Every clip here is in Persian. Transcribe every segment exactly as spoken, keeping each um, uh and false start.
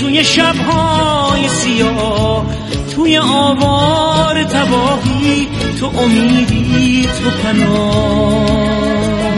توی شب‌های سیاه، توی آوار تباهی، تو امیدی، تو پناه.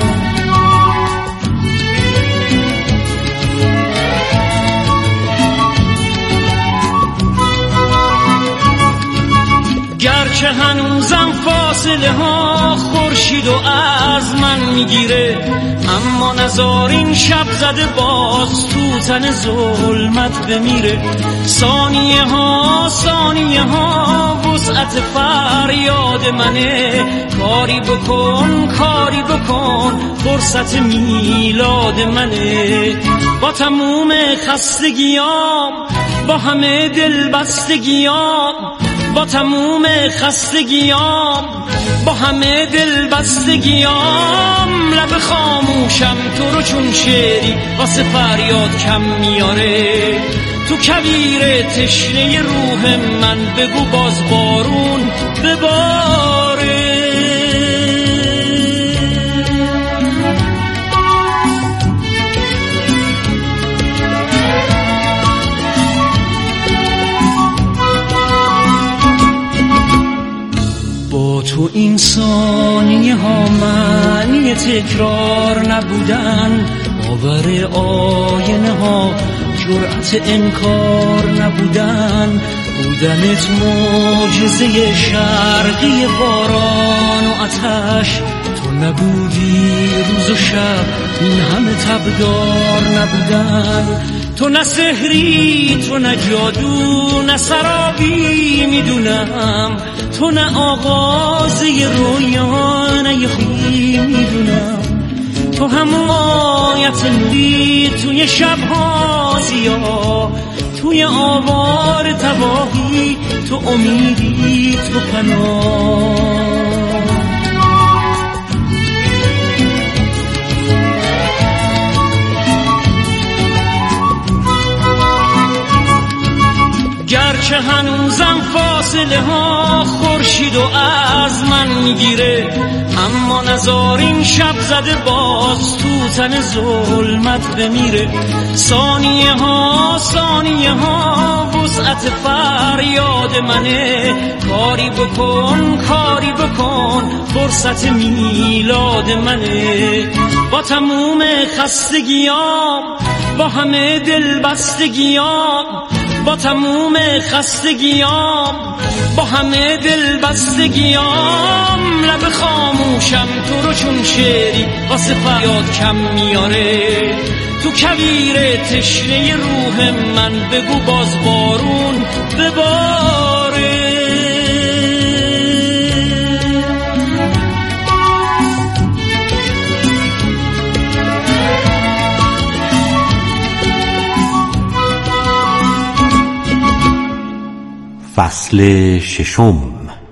گرچه هنوزم فاصله ها خورشید و از من میگیره، اما نزارین شب زده باز تو تن ظلمت بمیره. ثانیه ها ثانیه ها وسعت فریاد منه، کاری بکن کاری بکن فرصت میلاد منه. با تموم خستگیام، با همه دلبستگیام، با تموم خستگیام، با همه دلبستگیام، لب خاموشم تو رو چون شعری واسه فریاد کم میاره. تو کویر تشنه روح من بگو باز بارون بباره. تو این ثانیه ها معنی تکرار نبودن، باور آینه ها جرأت انکار نبودن. بودنت معجزه شرقی باران و آتش، تو نبودی روز و شب این همه تبدار نبودن. تو نه سحری، تو نه جادو، نه سرابی میدونم، تو نه آغاز یه رویا، نه یه خوی میدونم. تو همون آیت نوری توی شب‌ها سیاه، توی آوار تباهی، تو امیدی، تو پناه. گرچه هنوزم فاصله ها خورشید و از من میگیره، اما نزارین شب زده باز تو تن ظلمت بمیره. ثانیه ها ثانیه ها وسعت فریاد منه، کاری بکن کاری بکن فرصت میلاد منه. با تموم خستگیام، با همه دلبستگیام، با تموم خستگیام، با همه دلبستگیام، لب خاموشم تو رو چون شعری واسه فریاد کم میاره. تو کویر تشنه روح من بگو باز بارون بباره. فصل ششم.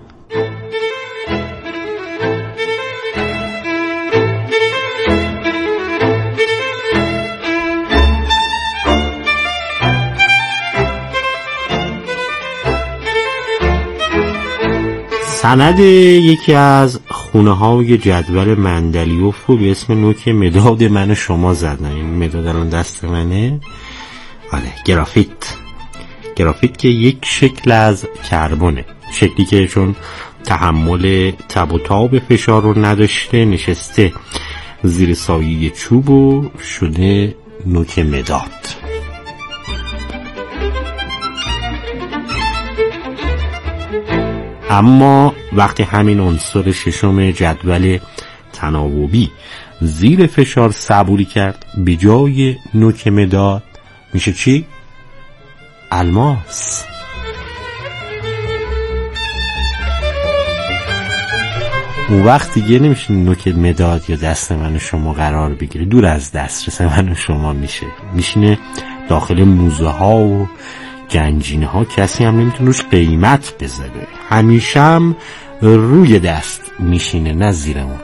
سند یکی از خونه های جدول مندلیوف رو به اسم نوک مداد من و شما زدن. این مداد الان دست منه. آره، گرافیت. گرافیت که یک شکل از کربونه، شکلی که چون تحمل تب و تاب فشار رو نداشته نشسته زیر سایه چوب و شده نوک مداد. اما وقتی همین عنصر ششم جدول تناوبی زیر فشار صبوری کرد، به جای نوک مداد میشه چی؟ الماس. اون وقت دیگه نمیشه نوک مداد یا دست من و شما قرار بگیره، دور از دسترس من و شما میشه، میشینه داخل موزه ها و گنجینه ها، کسی هم نمیتونه روش قیمت بذاره، همیشه هم روی دست میشینه نه زیرمون.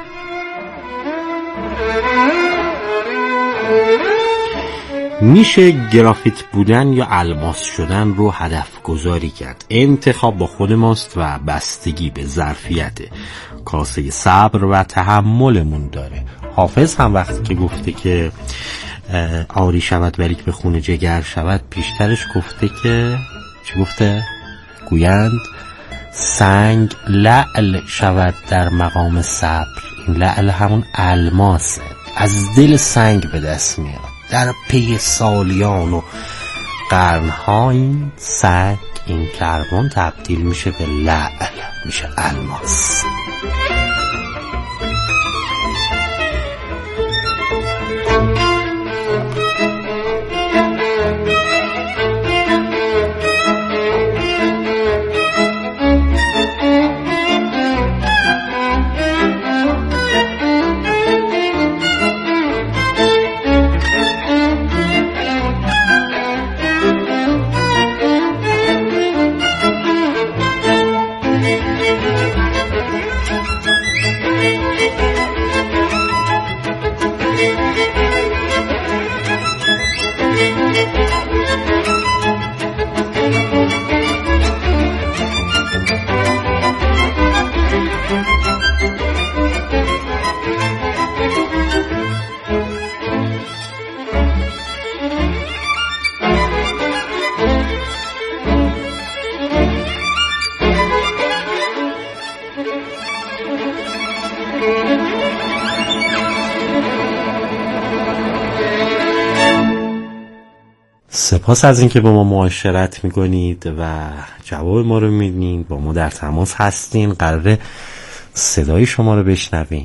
میشه گرافیت بودن یا الماس شدن رو هدف گذاری کرد. انتخاب با خود ماست و بستگی به ظرفیت کاسه صبر و تحملمون داره. حافظ هم وقتی که گفته که آری شود ولیک به خون جگر شود پیشترش گفته که چی گفته؟ گویند سنگ لعل شود در مقام صبر. این لعل همون الماسه، از دل سنگ به دست میاد. در پی سالیان و قرنها این سنگ، این کربن تبدیل میشه به لعل، میشه الماس. سپاس از اینکه با ما معاشرت میکنید و جواب ما رو میدین. با ما در تماس هستین، قراره صدای شما رو بشنویم.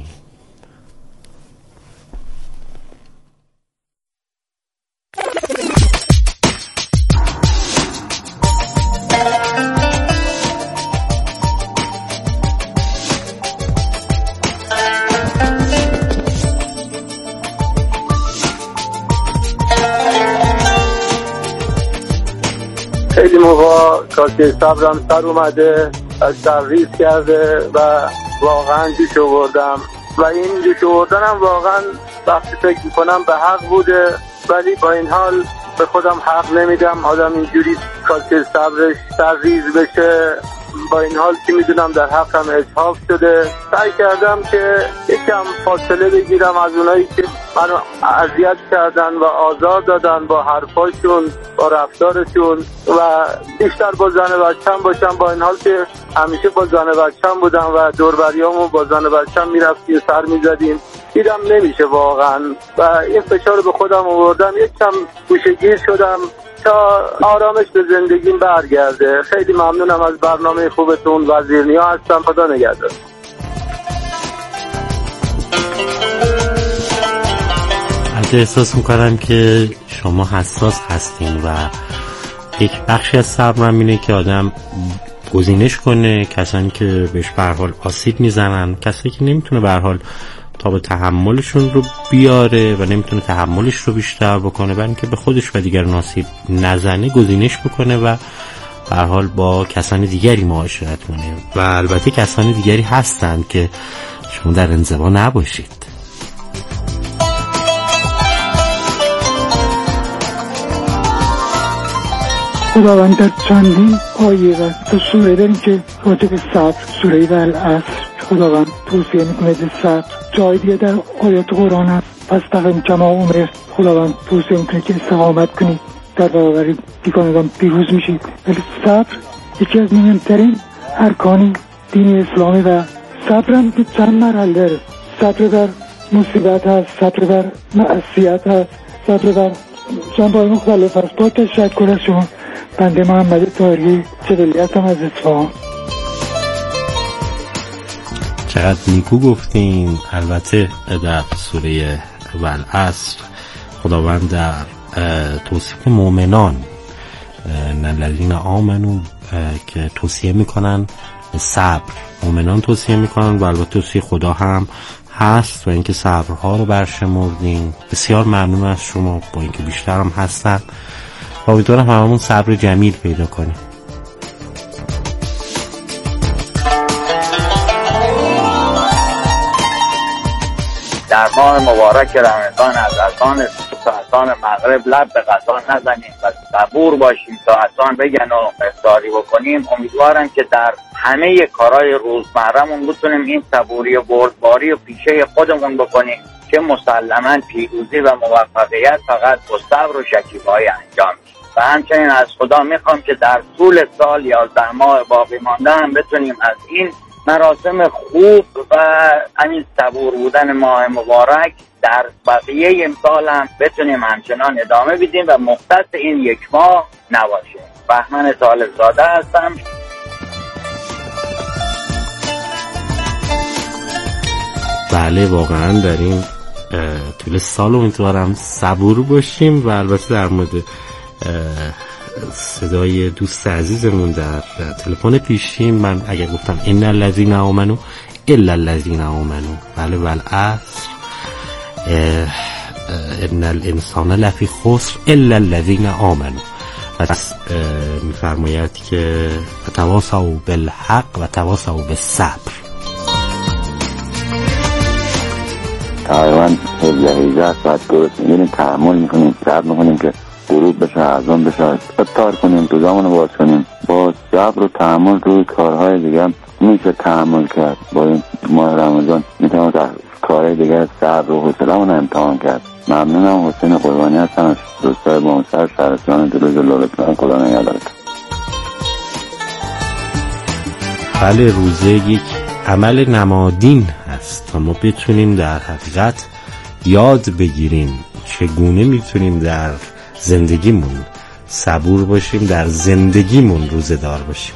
خیلی موقع کاسه صبرم سر اومده، از تغییر کرده و واقعا جوش آوردم و این جوش آوردنم واقعا وقتی فکر میکنم به حق بوده، ولی با این حال به خودم حق نمیدم آدم اینجوری کاسه صبرش تغییر بشه. با این حال که میدونم در حقم اجحاف شده، سعی کردم که یکم فاصله بگیرم از اونایی که منو اذیت کردن و آزار دادن با حرفاشون، با رفتارشون و بیشتر با زن بچه‌م باشم. با این حال که همیشه با زن بچه‌م بودم و دوربریامو با زن بچه‌م میرفتیم سر میزدیم، دیدم نمیشه واقعا و این فشار رو به خودم آوردم. یکم گوشه‌گیر شدم تا آرامش به زندگیم برگرده. خیلی ممنونم از برنامه خوبتون. وزیرنیا هستم، خدا نگهدار. البته احساس میکنم که شما حساس هستین و یک بخشی از صبرم اینه که آدم گزینش کنه کسانی که بهش به هر حال آسیب میزنن، کسایی که نمیتونه به هر حال تا به تحملشون رو بیاره و نمیتونه تحملش رو بیشتر بکنه، برای اینکه به خودش و دیگران آسیب نزنه گزینش بکنه و به هر حال با کسان دیگری معاشرت کنه. و البته کسان دیگری هستن که شما در انزوا نباشید. خداوند در چندین آیه و تا سوره داریم که راجع به صبر، سوره والعصر خداوند توصیه میکنه به صبر. جای دیگه در آیات قرآن هست فاستقم کما امرت، خداوند توصیه میکنه که استقامت کنید، در برابر بیگانگان پیروز میشید. ولی صبر یکی از مهمترین ارکان دین اسلامی و صبر هم که چند مرحله داره. صبر بر مصیبت هست، صبر بر معصیت هست، صبر بر جنبه‌های مختلف هست. با تشکر از شما. بنده محمد طاهری جبلی هستم از اصفهان. چقدر نیکو گفتین. البته در سوره والعصر خداوند در توصیف مؤمنان الذین آمنو که توصیه میکنن صبر، مؤمنان توصیه میکنن و البته توصیه خدا هم هست و اینکه صبرها رو برشمردین. بسیار ممنون از شما، با اینکه بیشتر هم هستن. امیدوارم هممون صبر جمیل پیدا کنیم. در ماه مبارک رمضان از اذان تا اذان مغرب لب به غذا نزنیم و صبور باشیم تا اذان بگن و افطاری بکنیم. امیدوارم که در همه کارهای روزمره‌مون بتونیم این صبوری و بردباری و پیشه خودمون بکنیم که مسلماً پیروزی و موفقیت فقط با صبر و شکیبایی انجام میشه. و همچنین از خدا میخوام که در طول سال یازده ماه باقی مانده هم بتونیم از این مراسم خوب و همین صبور بودن ماه مبارک در بقیه امسال هم بتونیم همچنان ادامه بدیم و مختص این یک ماه نباشه. بهمن طالب زاده هستم. بله واقعا در این طول سال امیدوارم صبور باشیم. و البته در مورد صدای دوست عزیزمون در تلفن پیشین، من اگر گفتم ان الذین آمنوا الا الذین آمنوا، بله والعصر ان الانسان لفی خسر الا الذین آمنوا، پس میفرماید که تواصوا بالحق و تواصوا بالصبر. تقریبا هجده هجده ساعت درست میگیریم، تحمل میکنیم، صبر میکنیم که غروب بشه، اذان بشه، افطار کنیم، دوزامونو باز کنیم. با صبر و تحمل روی کارهای دیگه میشه تحمل کرد. با این ماه رمضان میتونم در کارهای دیگه صبر و حوصله‌مون امتحان کرد. ممنونم. حسین قربانی هستم از دوستای بامسر شهرستان دلوز لاله‌پلان. خدا نگهدارتون. بله روزه یک عمل نمادین هست تا ما بتونیم در حقیقت یاد بگیریم چگونه میتونیم در زندگیمون صبور باشیم، در زندگیمون روزه دار باشیم.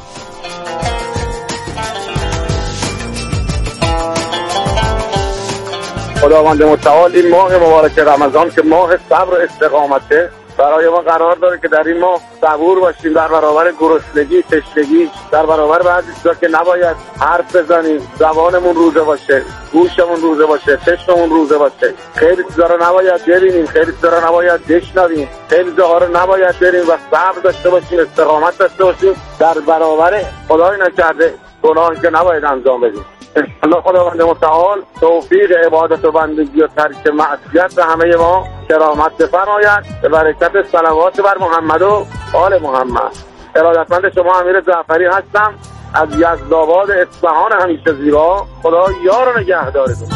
خداوند متعال این ماه مبارک رمضان که ماه صبر و استقامته برای ما قرار داره که در این ماه صبور باشیم در برابر گرسنگی، تشنگی، در برابر بعضی چیزا که نباید حرف بزنیم، زبانمون روزه باشه، گوشمون روزه باشه، چشممون روزه باشه. خیلی چیزا رو نباید ببینیم، خیلی چیزا رو نباید بشنویم، خیلی جاها رو نباید بریم و صبر داشته باشیم، استقامت داشته باشیم در برابر خدای نکرده گناهی که نباید انجام بدیم. انشاءالله خداوند متعال توفیق عبادت و بندگی و ترک معصیت به همه ما کرامت بفرماید به برکت صلوات بر محمد و آل محمد. ارادتمند شما امیر جعفری هستم از یزدآباد اصفهان همیشه زیبا. خدا یار و نگهدارتون.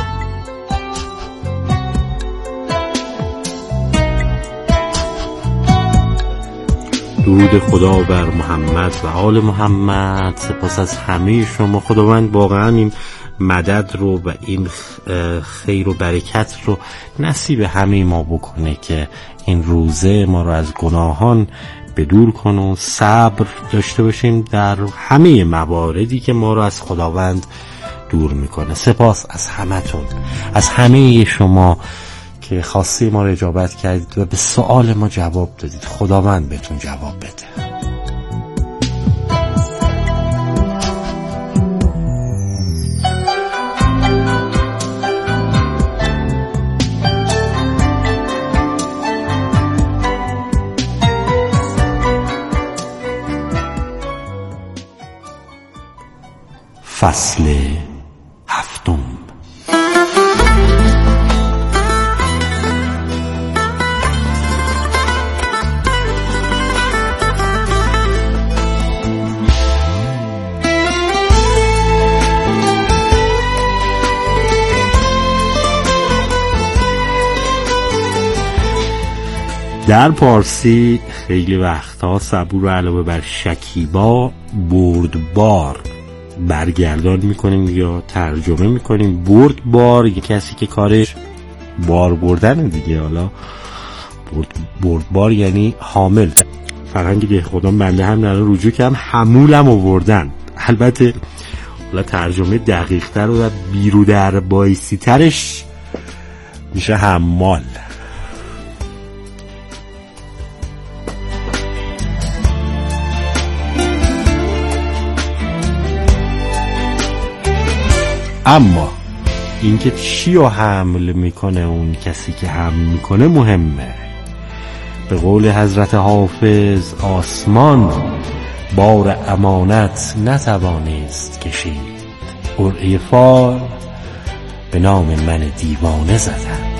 درود خدا بر محمد و آل محمد. سپاس از همه شما. خداوند واقعا این مدد رو و این خیر و برکت رو نصیب همه ما بکنه که این روزه ما رو از گناهان بدور کنه و صبر داشته باشیم در همه مواردی که ما رو از خداوند دور میکنه. سپاس از همتون، از همه شما که خواسته ما رو اجابت کردید و به سوال ما جواب دادید. خداوند بهتون جواب بده. فصل هفتم. در پارسی خیلی وقتها صبور رو علاوه بر شکیبا بردبار برگردان میکنیم یا ترجمه میکنیم. بردبار یه کسی که کارش بار بردن دیگه. حالا برد بردبار یعنی حامل. فرهنگ ده خدا بنده هم در رجوع کردم حمولم آوردن. البته حالا ترجمه دقیق تر و بیرو در بایسی ترش میشه حمال. اما اینکه چی رو حمل میکنه اون کسی که حمل میکنه مهمه. به قول حضرت حافظ آسمان بار امانت نتوانست کشید، قرعه فال به نام من دیوانه زدند.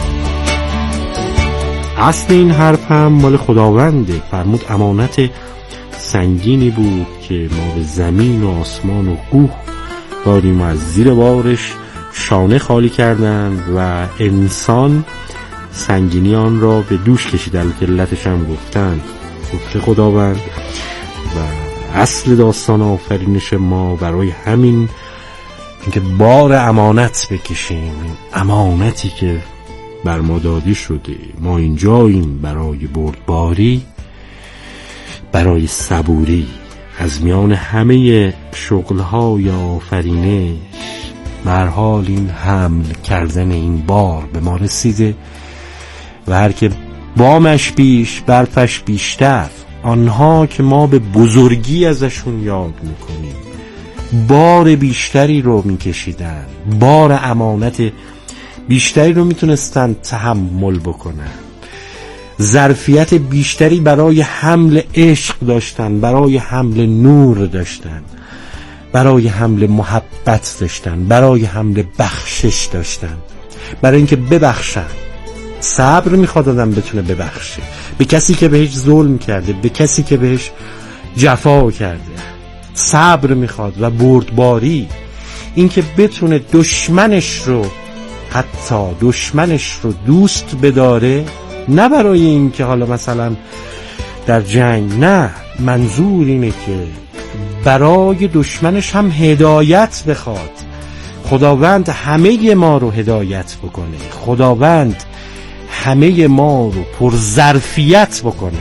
اصل این حرف هم مال خداونده. فرمود امانت سنگینی بود که ما به زمین و آسمان و کوه دادیم و از زیر بارش شانه خالی کردند و انسان سنگینی آن را به دوش کشید. البته علتش هم گفتن گفته خداوند. و اصل داستان آفرینش ما برای همین اینکه بار امانت بکشیم، امانتی که بر ما داده شده، ما اینجاییم برای بردباری، برای صبوری. از میان همه شغل‌های آفرینش به هر حال این حمل کردن این بار به ما رسیده و هر که بامش بیش برفش بیشتر، آنها که ما به بزرگی ازشون یاد میکنیم بار بیشتری رو میکشیدن، بار امانت بیشتری رو میتونستن تحمل بکنن، ظرفیت بیشتری برای حمل عشق داشتن، برای حمل نور داشتن، برای حمل محبت داشتن، برای حمل بخشش داشتن، برای اینکه ببخشن. صبر میخواد آدم بتونه ببخشه به کسی که بهش ظلم کرده، به کسی که بهش جفا کرده. صبر میخواد و بردباری، اینکه بتونه دشمنش رو، حتی دشمنش رو دوست بداره، نه برای اینکه حالا مثلا در جنگ، نه، منظور اینه که برای دشمنش هم هدایت بخواد. خداوند همه ما رو هدایت بکنه، خداوند همه ما رو پرظرفیت بکنه.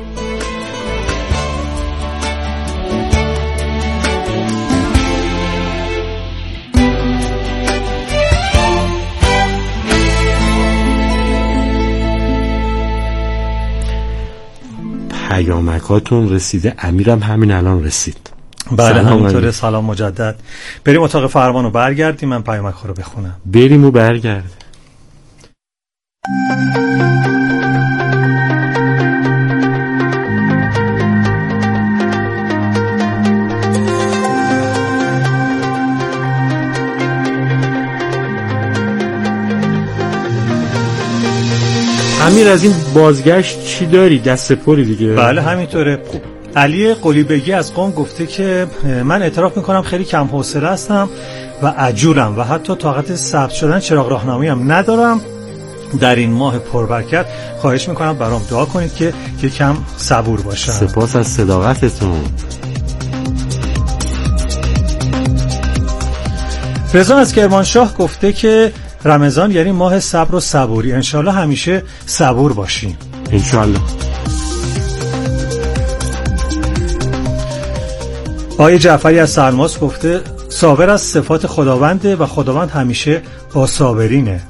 پیامکاتون رسیده، امیرم همین الان رسید. بله همینطوره. سلام مجدد. بریم اتاق فرمان رو برگردیم، من پیامک ها رو بخونم. بریم و برگرد. امیر از این بازگشت چی داری؟ دست پری دیگه. بله همینطوره. علی قلیبگی از قم گفته که من اعتراف میکنم خیلی کم حوصله هستم و عجولم و حتی طاقت ثبت شدن چراغ راهنمایی هم ندارم در این ماه پربرکت. خواهش میکنم برام دعا کنید که یکم صبور باشم. سپاس از صداقتتون. رضا از کرمانشاه گفته که رمضان یعنی ماه صبر و صبوری، انشالله همیشه صبور باشیم. انشالله. آقای جعفری از سلماس گفته صابر از صفات خداونده و خداوند همیشه با صابرینه.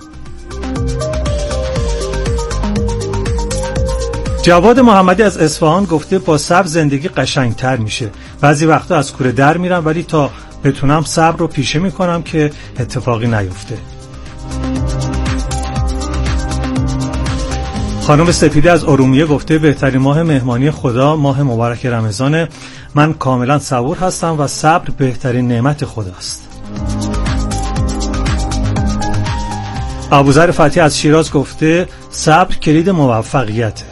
جواد محمدی از اصفهان گفته با صبر زندگی قشنگتر میشه. بعضی وقتا از کوره در میرم ولی تا بتونم صبر رو پیشه میکنم که اتفاقی نیفته. خانم سپیده از ارومیه گفته بهترین ماه مهمانی خدا ماه مبارک رمضانه. من کاملا صبور هستم و صبر بهترین نعمت خداست. ابوذر فتحی از شیراز گفته صبر کلید موفقیته.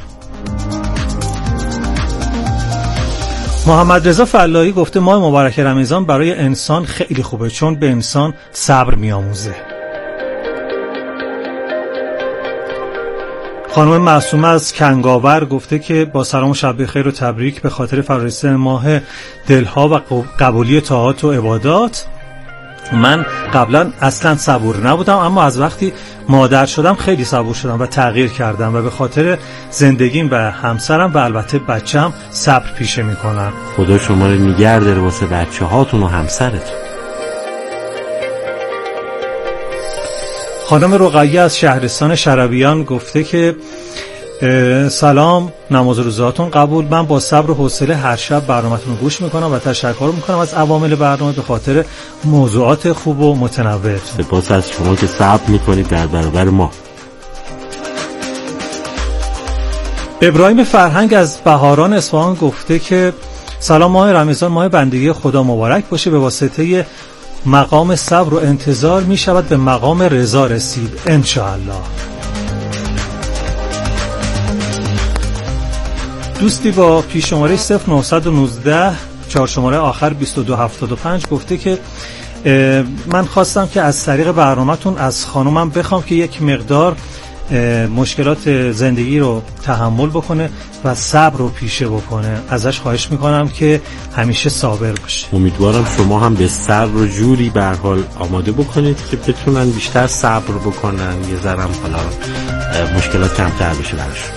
محمد رضا فلاحی گفته ماه مبارک رمضان برای انسان خیلی خوبه چون به انسان صبر میآموزه. خانم معصومه از کنگاور گفته که با سلام و شب بخیر و تبریک به خاطر فرارسیدن ماه دلها و قبولی طاعات و عبادات. من قبلا اصلا صبور نبودم اما از وقتی مادر شدم خیلی صبور شدم و تغییر کردم و به خاطر زندگیم و همسرم و البته بچه‌م صبر پیشه میکنم. خدا شما رو نگه داره واسه بچه هاتون و همسرتون. خانم رقیه از شهرستان شرابیان گفته که سلام، نماز و روزهاتون قبول. من با صبر و حوصله هر شب برنامه‌تون رو گوش میکنم و تشکر میکنم از عوامل برنامه به خاطر موضوعات خوب و متنوع. سپاس از شما که صبر میکنید در برابر ما. ابراهیم فرهنگ از بهاران اصفهان گفته که سلام، ماه رمضان ماه بندگی خدا مبارک باشه. به واسطه مقام صبر و انتظار می شود به مقام رضا رسید انشاءالله. دوستی با پیش شماره صفر نه یک نه چهار شماره آخر بیست و دو هفتاد و پنج گفته که من خواستم که از طریق برنامه‌تون از خانومم بخوام که یک مقدار مشکلات زندگی رو تحمل بکنه و صبر رو پیشه بکنه. ازش خواهش میکنم که همیشه صابر باشه. امیدوارم شما هم به صبر و جوری به هر حال آماده بکنید که بتونن بیشتر صبر بکنن، یه ذرم حالا مشکلات کمتر بشه براشون.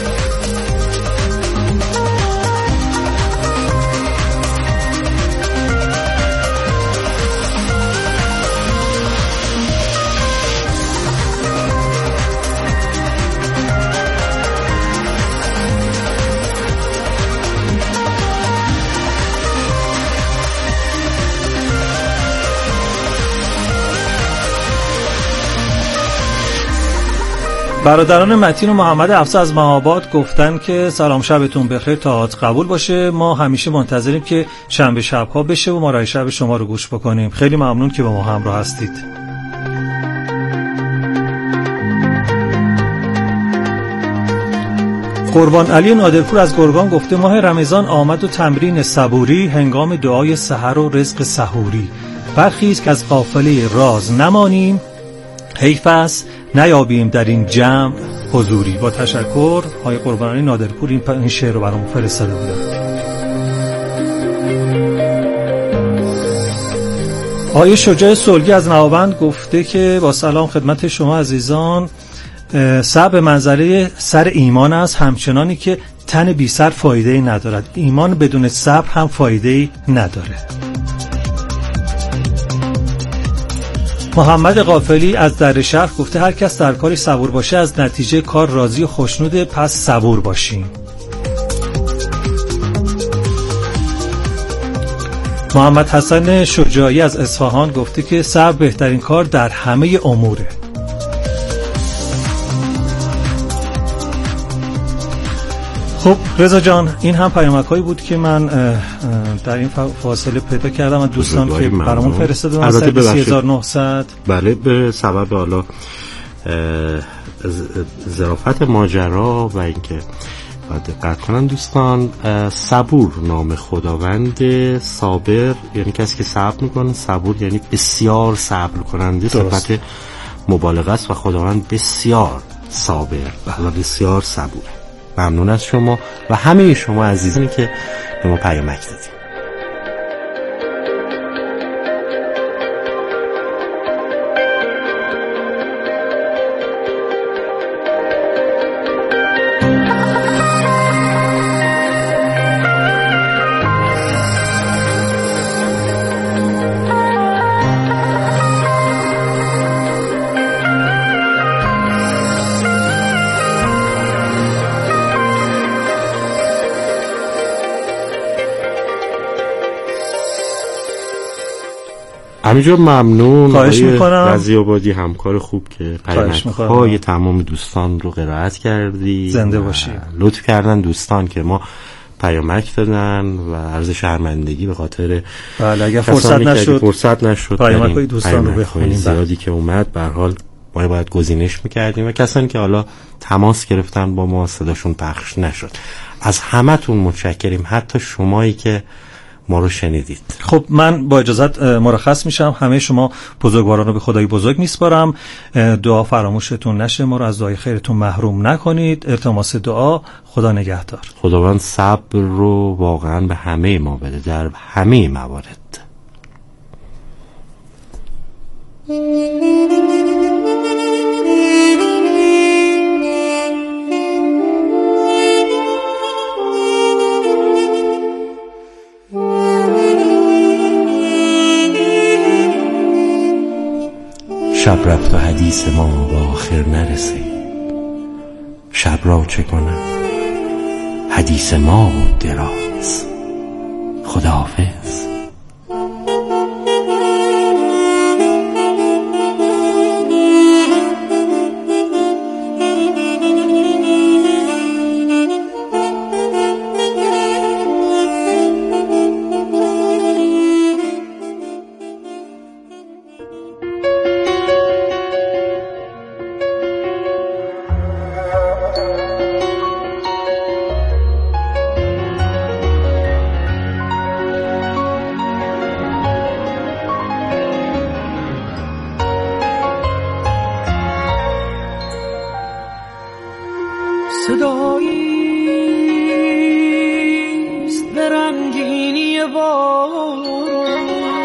برادران متین و محمد افسا از مهاباد گفتن که سلام، شبتون بخیر، طاعت قبول باشه. ما همیشه منتظریم که شنبه شب‌ها بشه و ما رای شب شما رو گوش بکنیم. خیلی ممنون که با ما همراه هستید. قربان علی نادرپور از گرگان گفته ماه رمضان آمد و تمرین صبوری هنگام دعای سحر و رزق سحوری. برخیز که از قافله راز نمانیم، حیف است نیابیم در این جمع حضوری. با تشکر. های قربان علی نادرپور این, این شعر رو برام فرستاده بودن. آیه شجاع سلگی از نوابند گفته که با سلام خدمت شما عزیزان، صبر منزله سر ایمان است، همچنانی که تن بی سر فایده‌ای ندارد. ایمان بدون صبر هم فایده‌ای نداره. محمد غافلی از در شهر گفته هر کس در کاری صبور باشه از نتیجه کار راضی و خوشنوده، پس صبور باشیم. محمد حسن شجاعی از اصفهان گفته که صبر بهترین کار در همه اموره. خب رضا جان، این هم پیامک‌هایی بود که من در این فاصله پیدا کردم از دوستان که برامون فرستادن. از سی هزار و نهصد بله، به سبب حالا ظرافت ماجرا و اینکه باید دقت کنن دوستان، صبور نام خداوند، صابر یعنی کسی که صبر میکنه، صبور یعنی بسیار صبر کننده، صفت مبالغه است و خداوند بسیار صابر و بسیار صبور. ممنون از شما و همه شما عزیزانی که به ما پیامک دادید. همینجور ممنون. خواهش میکنم. رضی آبادی همکار خوب که پیامک‌های تمام دوستان رو قرائت کردی. زنده باشی. لطف کردن دوستان که ما پیامک دادن و عرض شرمندگی به خاطر بله اگر فرصت نشد فرصت نشد پیامک‌های دوستان رو بخونیم. زیادی که اومد به هر حال ما باید گزینش میکردیم و کسانی که حالا تماس گرفتن با ما صداشون پخش نشد. از همتون متشکریم، حتی شمایی که ما رو شنیدید. خب من با اجازت مرخص میشم. همه شما بزرگواران رو به خدای بزرگ میسپارم. دعا فراموشتون نشه، ما رو از دعای خیرتون محروم نکنید. التماس دعا. خدا نگهدار. خداوند صبر رو واقعا به همه ما بده در همه موارد. شب رفت و حدیث ما به آخر نرسید، شب را چه کنم حدیث ما بود دراز. خداحافظ. صداییست به رنگینی باران،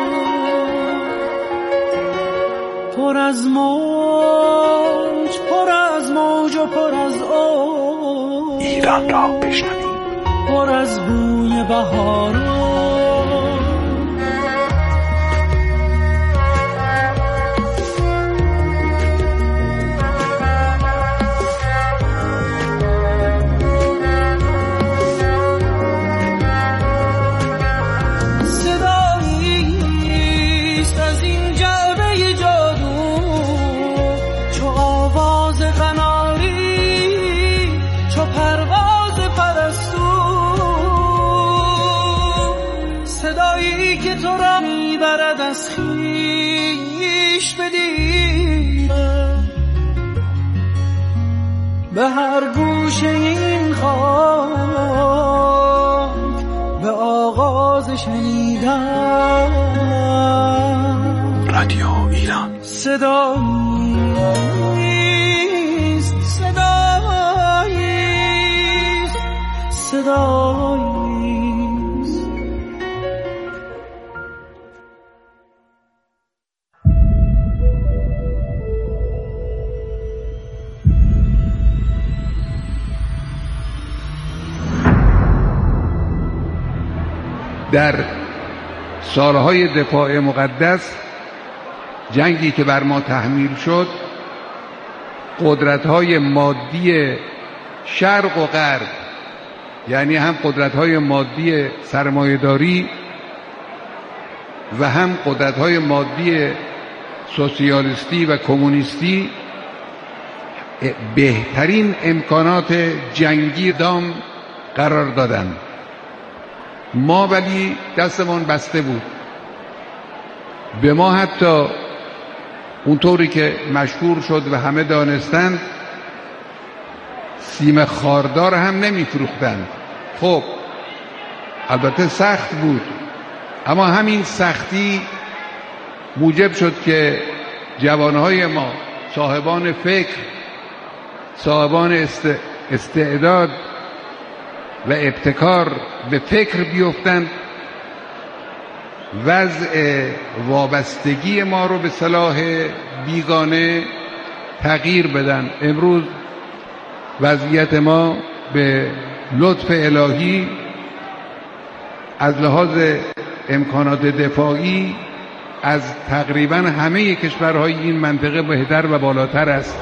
پر از موج پر از موج و پر از آب، ایران را بشنوید، پر از بوی بهاران. که تو را میبرد از خویش بدیدم، به هر گوشه این خاک به آغاز شنیدم. رادیو ایران صداییست، صداییست، صداییست. در سالهای دفاع مقدس، جنگی که بر ما تحمیل شد، قدرت‌های مادی شرق و غرب، یعنی هم قدرت‌های مادی سرمایه‌داری و هم قدرت‌های مادی سوسیالیستی و کمونیستی، بهترین امکانات جنگی دام قرار دادند. ما ولی دستمون بسته بود. به ما حتی اونطوری که مشهور شد و همه دانستند، سیم خاردار هم نمیفروختند. خب البته سخت بود، اما همین سختی موجب شد که جوانهای ما، صاحبان فکر، صاحبان استعداد و ابتکار، به فکر بیفتند، وضع وابستگی ما رو به سلاح بیگانه تغییر بدن. امروز وضعیت ما به لطف الهی از لحاظ امکانات دفاعی از تقریبا همه کشورهای این منطقه بهتر و بالاتر است.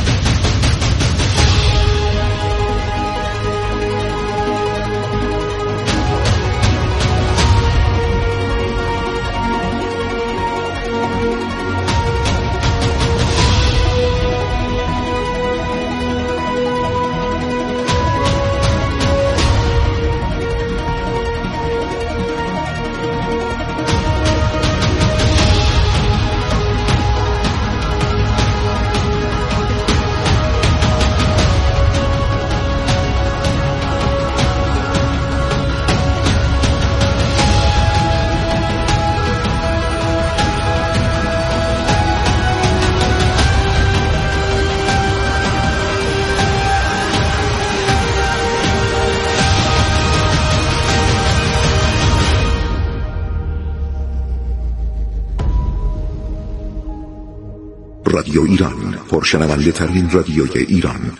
رادیو ایران، پرشنونده ترین رادیوی ایران.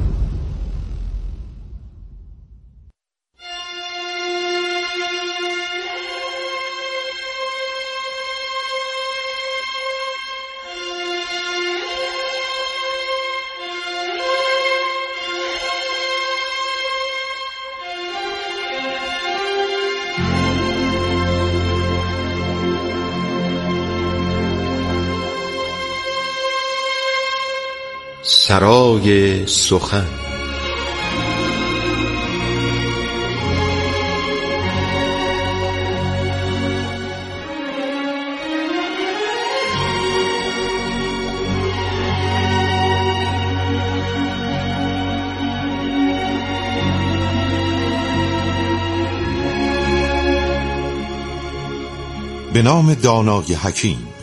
سرای سخن. به نام دانای حکیم.